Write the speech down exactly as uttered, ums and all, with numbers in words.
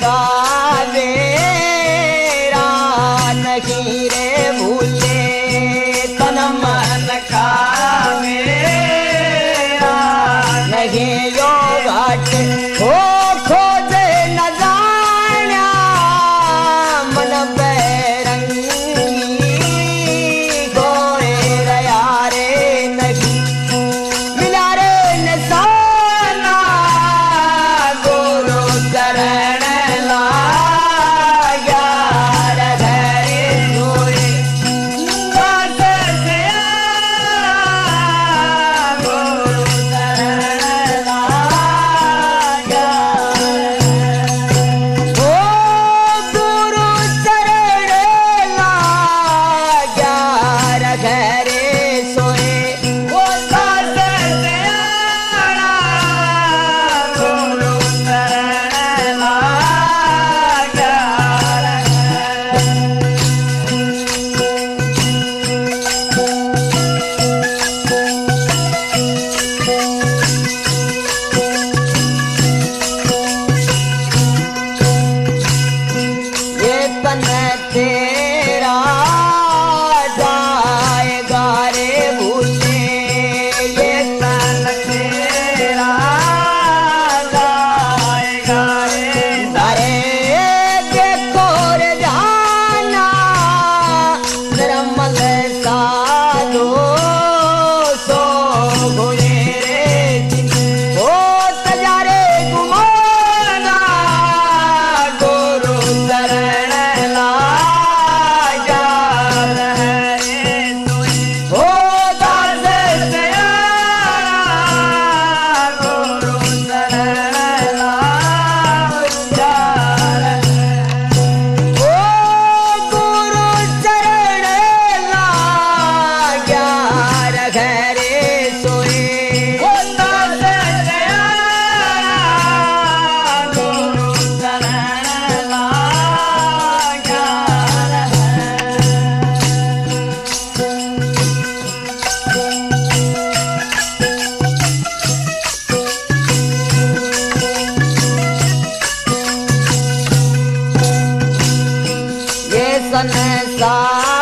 मेरा नहीं रे भूले तन मन का मेरा नहीं यो घाट हो खोजे न जाना मन बैरंगी गोरे रया रे नहीं मिला रे नसाना गुरु चरण लाया घरे सोए दास से गुरु चरण लाया ओ गुरु चरण लाया घरे सोए ओ दास से गुरु चरण लाया ये तन तेरा जाएगा रे भूले ये तन तेरा जाएगा रे अरे देखो रे जाना निर्मल साधो सो भोले रे ओ तजारे गुमाना गुरु चरण लाया रे ओ दास सयाना गुरु चरण लाया ओ गुरु चरण लाया घरे सोए ओ दास सयाना गुरु चरण लाया ये संसार